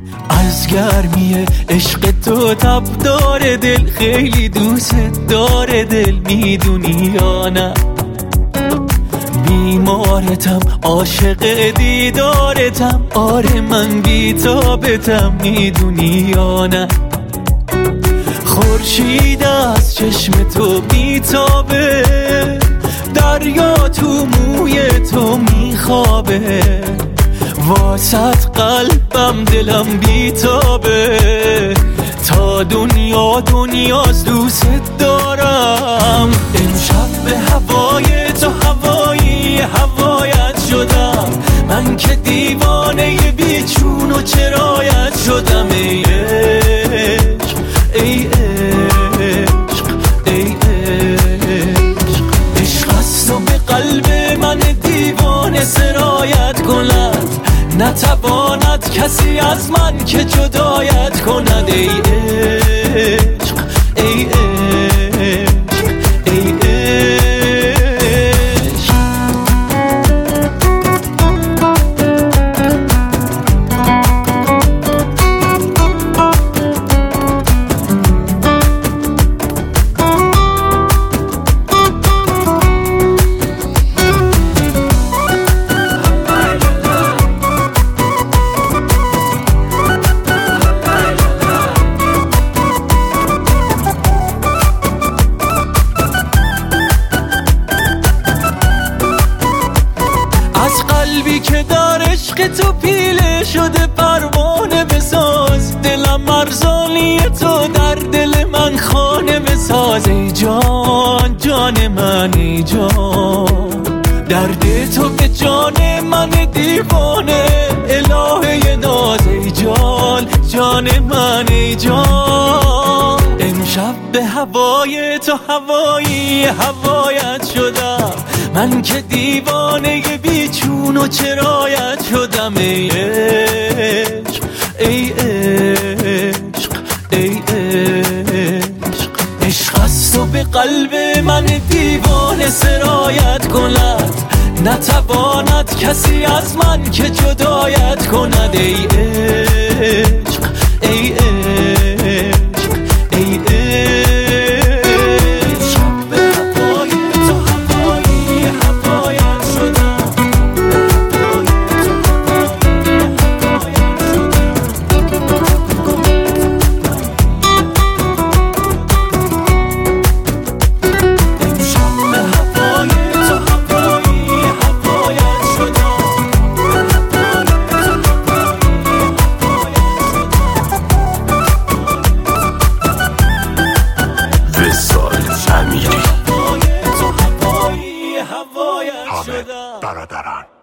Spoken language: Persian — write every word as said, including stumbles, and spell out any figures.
از گرمی عشق تو تب داره دل، خیلی دوست داره دل، میدونی یا نه؟ بیمارتم عاشق دیدارتم، آره من بیتابتم، میدونی یا نه؟ خورشید از چشم تو میتابه، دریا تو موی تو میخوابه، واسط قلبم دلم بیتابه، تا دنیا دنیاست دوست دارم. امشب به هوای تو هوایی هوایت شدم، من که دیوانه بیچون و چرایت شدم. ای عشق ای عشق ای عشق، عشق است و به قلب من دیوانه سرایت کند، نتواند کسی از من که جدایت کند. ای عشق ای عشق ای عشق. قلبی که در عشق تو پیله شده پروانه بساز، دلم مرزانی تو در دل من خانه بساز. ای جان جان من ای جان، درد تو به جان من دیوانه، الهه ناز. ای جان جان من ای جان، امشب به هوای تو هوایی هوایت شدم، من که دیوانه بیچون و چرایت شدم. ای عشق ای عشق ای عشق، عشق است و به قلب من دیوانه سرایت کند، نتواند کسی از من که جدایت کند. ای عشق ای عشق ای عشق. برادران